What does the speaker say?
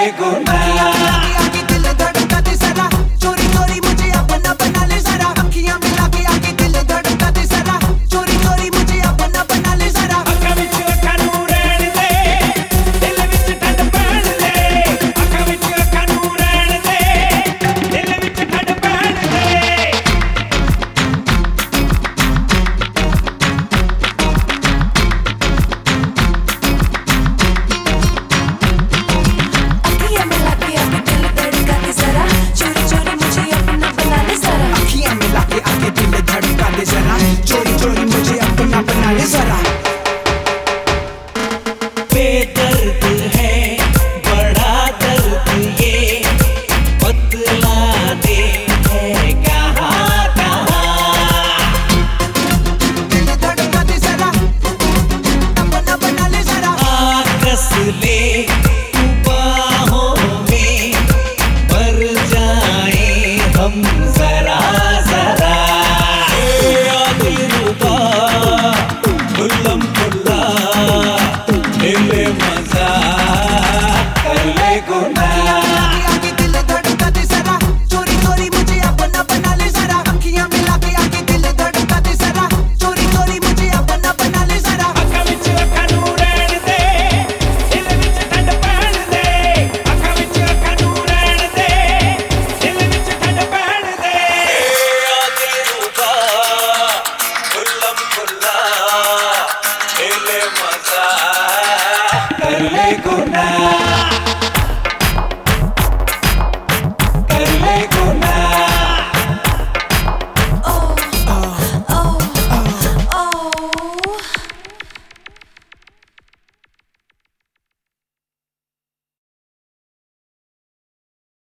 ले गुना। आगे दिल धड़का दे जरा, चोरी चोरी मुझे अपना बना ले जरा। अखियां मिला के आगे दिल धड़का दे जरा, चोरी चोरी मुझे अपना बना ले जरा। अखा विच अखा नूं रहण दे, दिल विच ठंड पैण दे। अखा विच अखा नूं रहण दे, दिल विच ठंड पैण दे। अखियां मिला के आगे दिल धड़का दे जरा, चोरी चोरी मुझे अपना बना ले जरा। अखियां मिला के आगे दिल धड़का दे जरा, चोरी चोरी मुझे अपना बना ले जरा। बेदर्द है बड़ा दर्द ये, बतला दे है कहाँ कहाँ। दिल धड़का दे जरा, अपना बना ले जरा। आकस ले तू बाहों में, भर जाए हम जरा जरा। या दिलरुबा खुल्लम खुल्ला, ले ले मजा कर ले गुना।